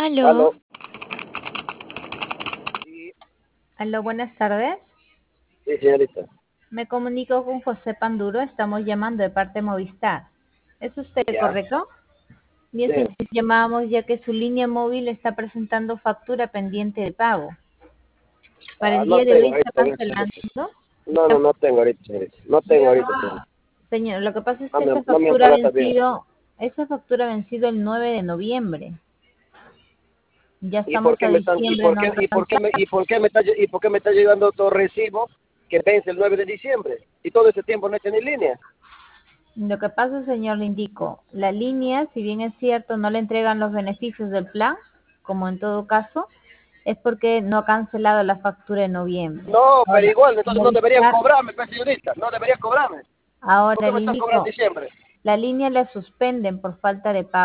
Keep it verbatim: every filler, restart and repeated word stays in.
Aló, Aló, sí, aló, buenas tardes. sí, señorita. Me comunico con José Panduro, estamos llamando de parte de Movistar. ¿Es usted Ya, correcto? Bien, sí. señor, llamábamos ya que su línea móvil está presentando factura pendiente de pago. Para Ah, el no día de hoy tengo está ahorita en este cancelando. momento. No, no, no tengo ahorita, señorita. No tengo ahorita, señorita. Señor, lo que pasa es No que me, esa no me han factura ha pagado también. vencido, esa factura ha vencido el nueve de noviembre. Ya ¿Y por estamos qué a me están, y diciembre, por no qué, han y por qué avanzado. me, y por qué me está, lle- y por qué me está llegando otro recibo que vence el nueve de diciembre? Y todo ese tiempo no he hecho ni línea. Lo que pasa, señor, le indico, la línea, si bien es cierto, no le entregan los beneficios del plan, como en todo caso, es porque no ha cancelado la factura de noviembre. No, pero Ahora, igual, entonces no deberían Movistar, cobrarme, pues, señorita. No deberían cobrarme. ¿Por ahora qué le me están cobrando en indico, diciembre? la línea la suspenden por falta de pago.